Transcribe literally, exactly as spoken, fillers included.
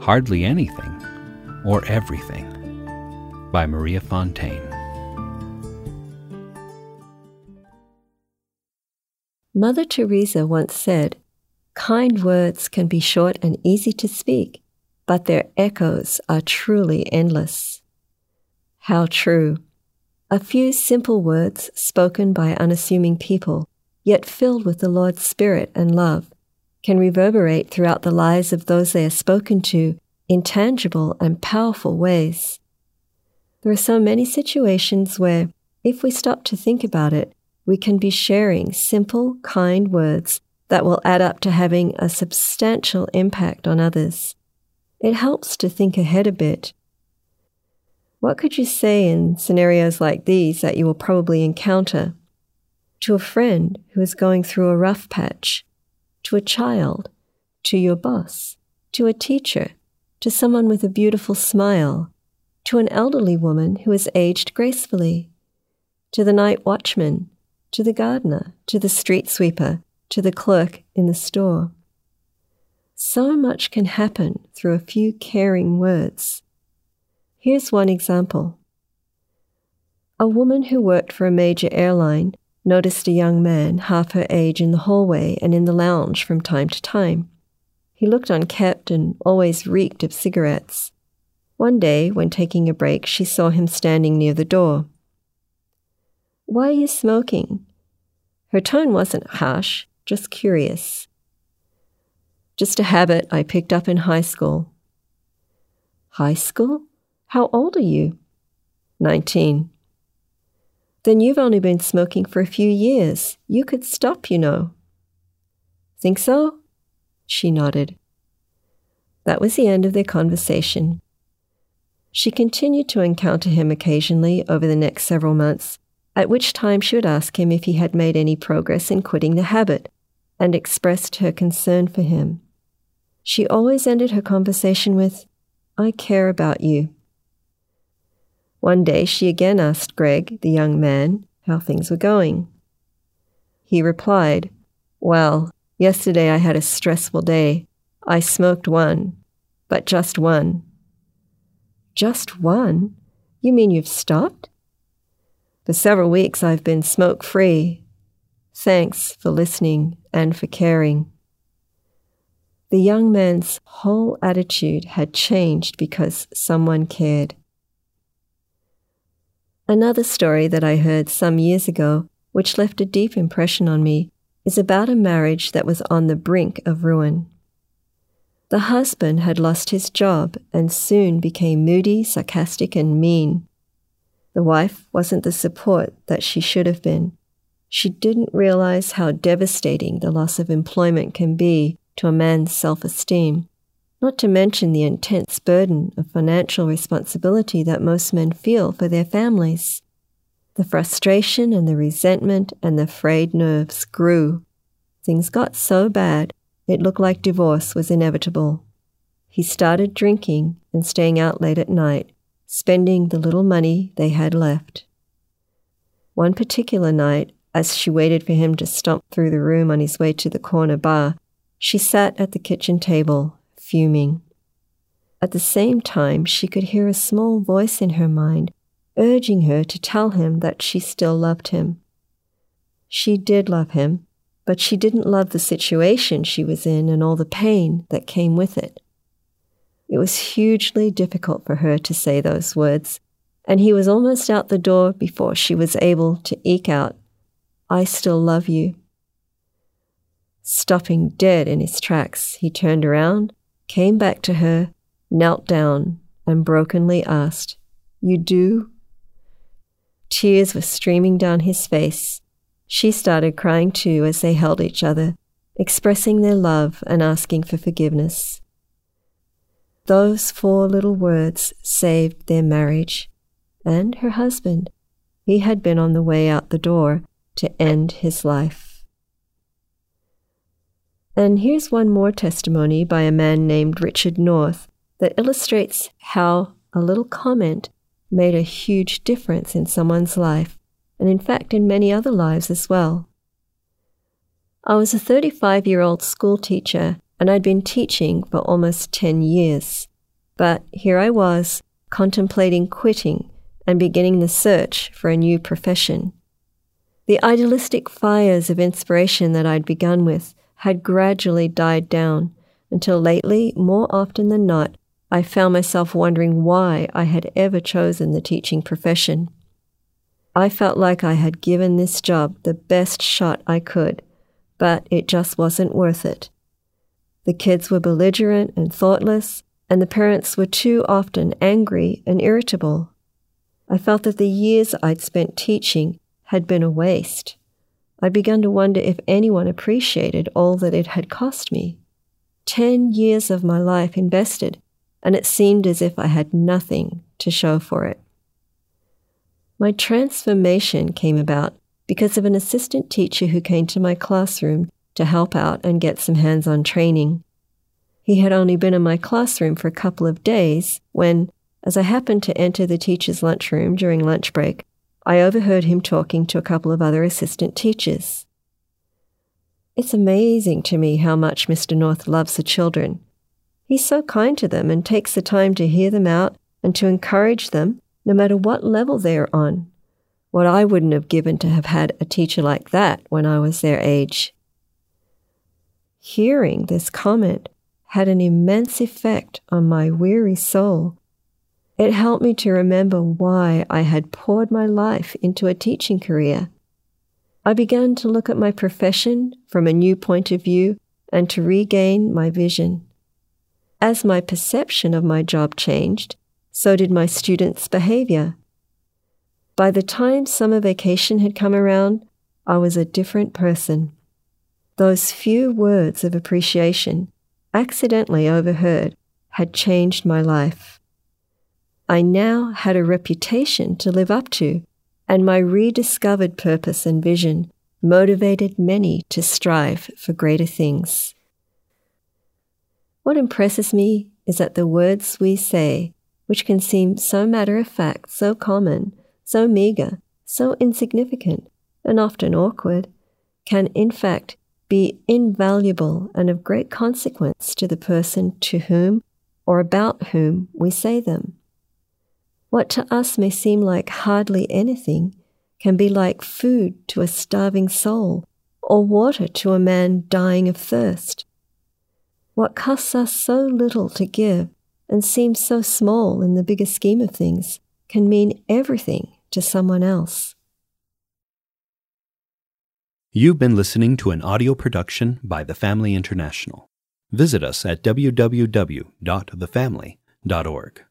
Hardly Anything or Everything by Maria Fontaine. Mother Teresa once said, "Kind words can be short and easy to speak, but their echoes are truly endless." How true. A few simple words spoken by unassuming people, yet filled with the Lord's Spirit and love, can reverberate throughout the lives of those they are spoken to in tangible and powerful ways. There are so many situations where, if we stop to think about it, we can be sharing simple, kind words that will add up to having a substantial impact on others. It helps to think ahead a bit. What could you say in scenarios like these that you will probably encounter? To a friend who is going through a rough patch, to a child, to your boss, to a teacher, to someone with a beautiful smile, to an elderly woman who has aged gracefully, to the night watchman, to the gardener, to the street sweeper, to the clerk in the store. So much can happen through a few caring words. Here's one example. A woman who worked for a major airline noticed a young man half her age in the hallway and in the lounge from time to time. He looked unkempt and always reeked of cigarettes. One day, when taking a break, she saw him standing near the door. "Why are you smoking?" Her tone wasn't harsh, just curious. "Just a habit I picked up in high school." "High school? How old are you?" Nineteen. "Then you've only been smoking for a few years. You could stop, you know." "Think so?" She nodded. That was the end of their conversation. She continued to encounter him occasionally over the next several months, at which time she would ask him if he had made any progress in quitting the habit, and expressed her concern for him. She always ended her conversation with, "I care about you." One day she again asked Greg, the young man, how things were going. He replied, "Well, yesterday I had a stressful day. I smoked one, but just one." "Just one? You mean you've stopped?" "For several weeks I've been smoke-free. Thanks for listening and for caring." The young man's whole attitude had changed because someone cared. Another story that I heard some years ago, which left a deep impression on me, is about a marriage that was on the brink of ruin. The husband had lost his job and soon became moody, sarcastic, and mean. The wife wasn't the support that she should have been. She didn't realize how devastating the loss of employment can be to a man's self-esteem, not to mention the intense burden of financial responsibility that most men feel for their families. The frustration and the resentment and the frayed nerves grew. Things got so bad, it looked like divorce was inevitable. He started drinking and staying out late at night, spending the little money they had left. One particular night, as she waited for him to stomp through the room on his way to the corner bar, she sat at the kitchen table, fuming. At the same time, she could hear a small voice in her mind urging her to tell him that she still loved him. She did love him, but she didn't love the situation she was in and all the pain that came with it. It was hugely difficult for her to say those words, and he was almost out the door before she was able to eke out, "I still love you." Stopping dead in his tracks, he turned around, came back to her, knelt down, and brokenly asked, "You do?" Tears were streaming down his face. She started crying too as they held each other, expressing their love and asking for forgiveness. Those four little words saved their marriage, and her husband. He had been on the way out the door to end his life. And here's one more testimony by a man named Richard North that illustrates how a little comment made a huge difference in someone's life, and in fact in many other lives as well. I was a thirty-five-year-old school teacher, and I'd been teaching for almost ten years. But here I was, contemplating quitting and beginning the search for a new profession. The idealistic fires of inspiration that I'd begun with had gradually died down, until lately, more often than not, I found myself wondering why I had ever chosen the teaching profession. I felt like I had given this job the best shot I could, but it just wasn't worth it. The kids were belligerent and thoughtless, and the parents were too often angry and irritable. I felt that the years I'd spent teaching had been a waste. I'd begun to wonder if anyone appreciated all that it had cost me. Ten years of my life invested, and it seemed as if I had nothing to show for it. My transformation came about because of an assistant teacher who came to my classroom to help out and get some hands-on training. He had only been in my classroom for a couple of days when, as I happened to enter the teacher's lunchroom during lunch break, I overheard him talking to a couple of other assistant teachers. It's amazing to me how much Mister North loves the children. He's so kind to them and takes the time to hear them out and to encourage them, no matter what level they're on. What I wouldn't have given to have had a teacher like that when I was their age. Hearing this comment had an immense effect on my weary soul. It helped me to remember why I had poured my life into a teaching career. I began to look at my profession from a new point of view and to regain my vision. As my perception of my job changed, so did my students' behavior. By the time summer vacation had come around, I was a different person. Those few words of appreciation, accidentally overheard, had changed my life. I now had a reputation to live up to, and my rediscovered purpose and vision motivated many to strive for greater things. What impresses me is that the words we say, which can seem so matter-of-fact, so common, so meager, so insignificant, and often awkward, can in fact be invaluable and of great consequence to the person to whom or about whom we say them. What to us may seem like hardly anything can be like food to a starving soul or water to a man dying of thirst. What costs us so little to give and seems so small in the bigger scheme of things can mean everything to someone else. You've been listening to an audio production by The Family International. Visit us at w w w dot the family dot org.